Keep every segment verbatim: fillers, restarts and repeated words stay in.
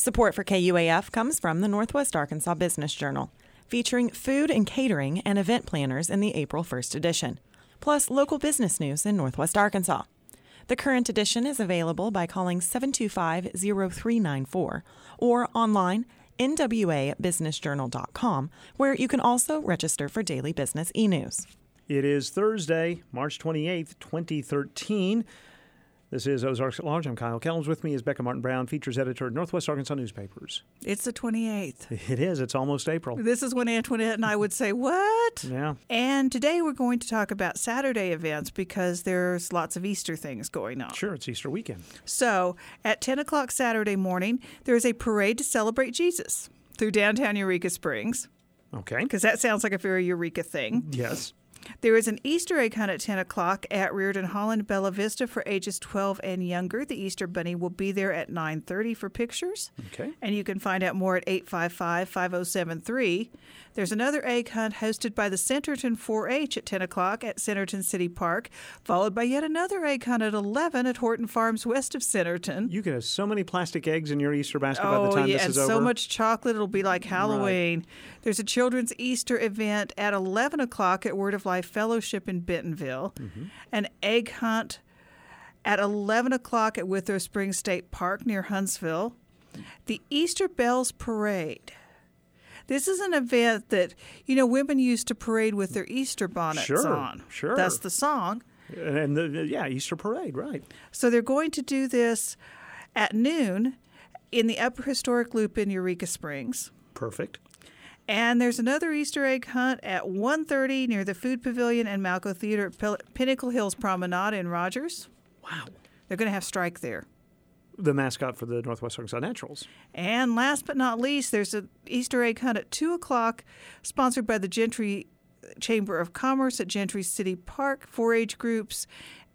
Support for K U A F comes from the Northwest Arkansas Business Journal, featuring food and catering and event planners in the April first edition, plus local business news in Northwest Arkansas. The current edition is available by calling seven two five, zero three nine four or online N W A business journal dot com, where you can also register for daily business e-news. It is Thursday, March twenty-eighth, twenty thirteen. This is Ozarks at Large. I'm Kyle Kellums. With me is Becca Martin-Brown, features editor at Northwest Arkansas Newspapers. It's the twenty-eighth. It is. It's almost April. This is when Antoinette and I would say, what? Yeah. And today we're going to talk about Saturday events because there's lots of Easter things going on. Sure, it's Easter weekend. So at ten o'clock Saturday morning, there is a parade to celebrate Jesus through downtown Eureka Springs. Okay. Because that sounds like a very Eureka thing. Yes. There is an Easter egg hunt at ten o'clock at Reardon Hall in Bella Vista for ages twelve and younger. The Easter Bunny will be there at nine thirty for pictures. Okay. And you can find out more at eight five five, five oh seven three. There's another egg hunt hosted by the Centerton four H at ten o'clock at Centerton City Park, followed by yet another egg hunt at eleven at Horton Farms west of Centerton. You could have so many plastic eggs in your Easter basket oh, by the time yeah, this is and over. so much chocolate, it'll be like Halloween. Right. There's a children's Easter event at eleven o'clock at Word of Life Fellowship in Bentonville. Mm-hmm. An egg hunt at eleven o'clock at Withrow Springs State Park near Huntsville. The Easter Bells Parade. This is an event that, you know, women used to parade with their Easter bonnets sure, on. Sure, That's the song. And, the, yeah, Easter parade, right. So they're going to do this at noon in the Upper Historic Loop in Eureka Springs. Perfect. And there's another Easter egg hunt at one thirty near the Food Pavilion and Malco Theater at P- Pinnacle Hills Promenade in Rogers. Wow. They're going to have Strike there. The mascot for the Northwest Arkansas Naturals. And last but not least, there's an Easter egg hunt at two o'clock, sponsored by the Gentry Chamber of Commerce at Gentry City Park, four H groups,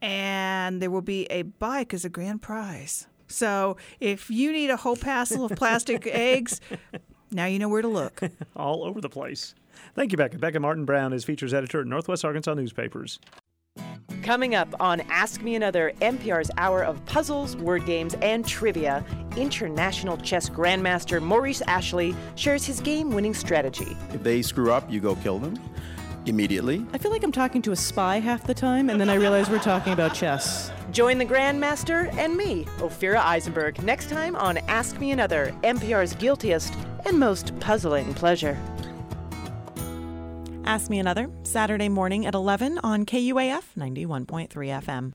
and there will be a bike as a grand prize. So if you need a whole passel of plastic eggs, now you know where to look. All over the place. Thank you, Becca. Becca Martin-Brown is features editor at Northwest Arkansas Newspapers. Coming up on Ask Me Another, N P R's hour of puzzles, word games, and trivia, international chess grandmaster Maurice Ashley shares his game-winning strategy. If they screw up, you go kill them immediately. I feel like I'm talking to a spy half the time, and then I realize we're talking about chess. Join the grandmaster and me, Ophira Eisenberg, next time on Ask Me Another, N P R's guiltiest and most puzzling pleasure. Ask Me Another, Saturday morning at eleven on K U A F ninety-one point three F M.